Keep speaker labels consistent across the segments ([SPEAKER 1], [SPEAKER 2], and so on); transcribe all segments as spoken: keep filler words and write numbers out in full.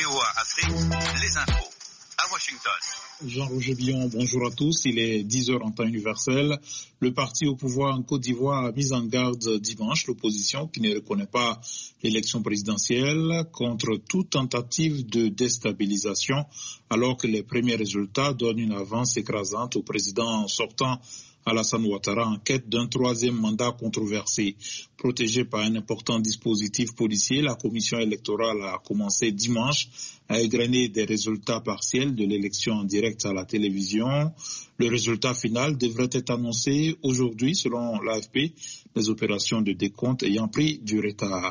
[SPEAKER 1] V O A Afrique, les infos à Washington.
[SPEAKER 2] Jean-Roger Billon, bonjour à tous. Il est dix heures en temps universel. Le parti au pouvoir en Côte d'Ivoire a mis en garde dimanche l'opposition qui ne reconnaît pas l'élection présidentielle contre toute tentative de déstabilisation, alors que les premiers résultats donnent une avance écrasante au président sortant Alassane Ouattara en quête d'un troisième mandat controversé. Protégée par un important dispositif policier, la commission électorale a commencé dimanche à égrener des résultats partiels de l'élection en direct à la télévision. Le résultat final devrait être annoncé aujourd'hui selon l'A F P, les opérations de décompte ayant pris du retard.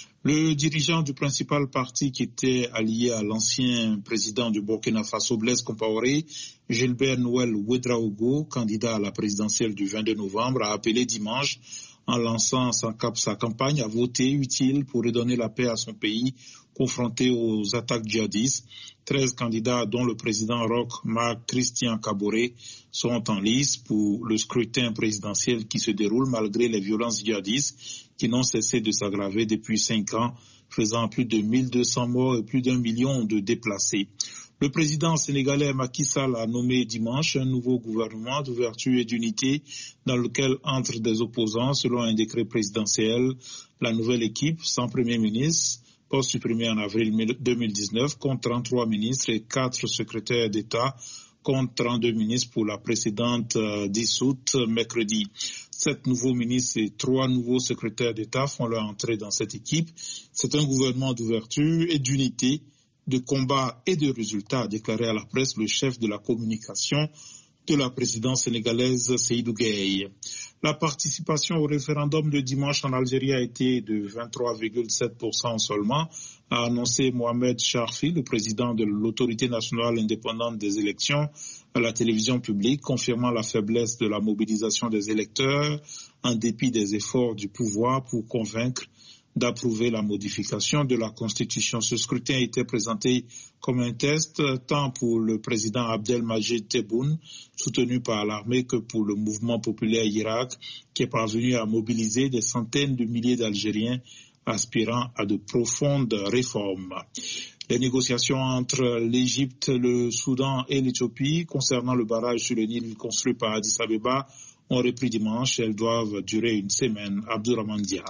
[SPEAKER 2] Le dirigeant du principal parti qui était allié à l'ancien président du Burkina Faso, Blaise Compaoré, Gilbert Noël Ouédraogo, candidat à la présidentielle du vingt-deux novembre, a appelé dimanche, en lançant sa, sa campagne, à voter utile pour redonner la paix à son pays, confronté aux attaques djihadistes. treize candidats, dont le président Roch Marc Christian Kaboré, sont en lice pour le scrutin présidentiel qui se déroule malgré les violences djihadistes qui n'ont cessé de s'aggraver depuis cinq ans, faisant plus de mille deux cents morts et plus d'un million de déplacés. Le président sénégalais Macky Sall a nommé dimanche un nouveau gouvernement d'ouverture et d'unité dans lequel entrent des opposants selon un décret présidentiel. La nouvelle équipe, sans premier ministre, poste supprimé en avril deux mille dix-neuf, compte trente-trois ministres et quatre secrétaires d'État, contre trente-deux ministres pour la précédente euh, dissoute mercredi. Sept nouveaux ministres et trois nouveaux secrétaires d'État font leur entrée dans cette équipe. C'est un gouvernement d'ouverture et d'unité, de combat et de résultats, a déclaré à la presse le chef de la communication de la présidence sénégalaise Seydou Gueye. La participation au référendum de dimanche en Algérie a été de vingt-trois virgule sept pour cent seulement, a annoncé Mohamed Charfi, le président de l'autorité nationale indépendante des élections, à la télévision publique, confirmant la faiblesse de la mobilisation des électeurs en dépit des efforts du pouvoir pour convaincre d'approuver la modification de la Constitution. Ce scrutin a été présenté comme un test tant pour le président Abdelmajid Tebboune, soutenu par l'armée, que pour le mouvement populaire Irak, qui est parvenu à mobiliser des centaines de milliers d'Algériens aspirant à de profondes réformes. Les négociations entre l'Égypte, le Soudan et l'Éthiopie concernant le barrage sur le Nil construit par Addis Abeba ont repris dimanche. Elles doivent durer une semaine. Abdourahmane Dia.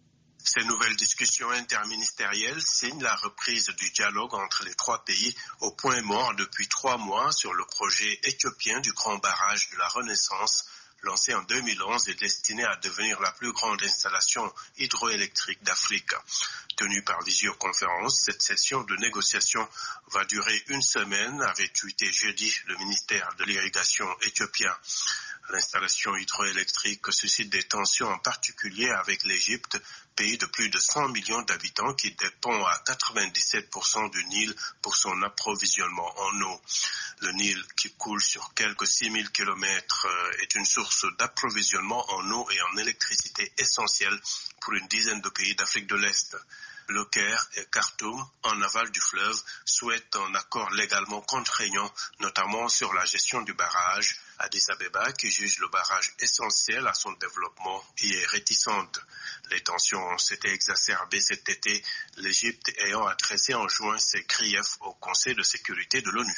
[SPEAKER 3] Ces nouvelles discussions interministérielles signent la reprise du dialogue entre les trois pays au point mort depuis trois mois sur le projet éthiopien du grand barrage de la Renaissance, lancé en deux mille onze et destiné à devenir la plus grande installation hydroélectrique d'Afrique. Tenue par visioconférence, cette session de négociation va durer une semaine, avait tweeté jeudi le ministère de l'Irrigation éthiopien. L'installation hydroélectrique suscite des tensions, en particulier avec l'Égypte, pays de plus de cent millions d'habitants qui dépend à quatre-vingt-dix-sept pour cent du Nil pour son approvisionnement en eau. Le Nil, qui coule sur quelques six mille kilomètres, est une source d'approvisionnement en eau et en électricité essentielle pour une dizaine de pays d'Afrique de l'Est. Le Caire et Khartoum, en aval du fleuve, souhaitent un accord légalement contraignant, notamment sur la gestion du barrage. Addis Abeba, qui juge le barrage essentiel à son développement, y est réticente. Les tensions s'étaient exacerbées cet été, l'Égypte ayant adressé en juin ses griefs au Conseil de sécurité de l'ONU.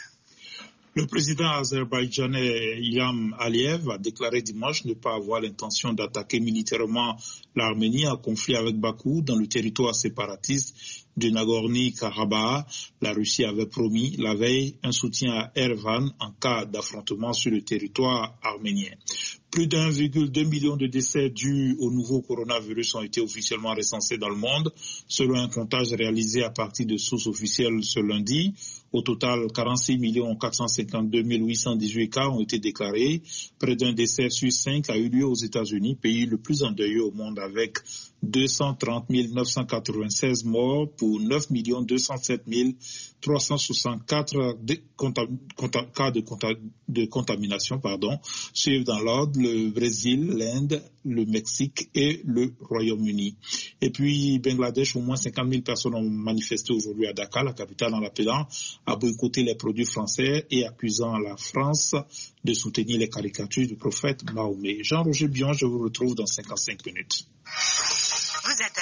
[SPEAKER 2] Le président azerbaïdjanais Ilham Aliyev a déclaré dimanche ne pas avoir l'intention d'attaquer militairement l'Arménie en conflit avec Bakou dans le territoire séparatiste de Nagorno-Karabakh. La Russie avait promis la veille un soutien à Erevan en cas d'affrontement sur le territoire arménien. Plus d'un virgule deux million de décès dus au nouveau coronavirus ont été officiellement recensés dans le monde, selon un comptage réalisé à partir de sources officielles ce lundi. Au total, quarante-six millions quatre cent cinquante-deux mille huit cent dix-huit cas ont été déclarés. Près d'un décès sur cinq a eu lieu aux États-Unis, pays le plus endeuillé au monde, avec deux cent trente mille neuf cent quatre-vingt-seize morts pour neuf millions deux cent sept mille trois cent soixante-quatre de contam- contam- cas de, contam- de contamination. Pardon, suivent dans l'ordre le Brésil, l'Inde, le Mexique et le Royaume-Uni. Et puis, Bangladesh, au moins cinquante mille personnes ont manifesté aujourd'hui à Dakar, la capitale, en appelant à boycotter les produits français et accusant la France de soutenir les caricatures du prophète Mahomet. Jean-Roger Billon, je vous retrouve dans cinquante-cinq minutes.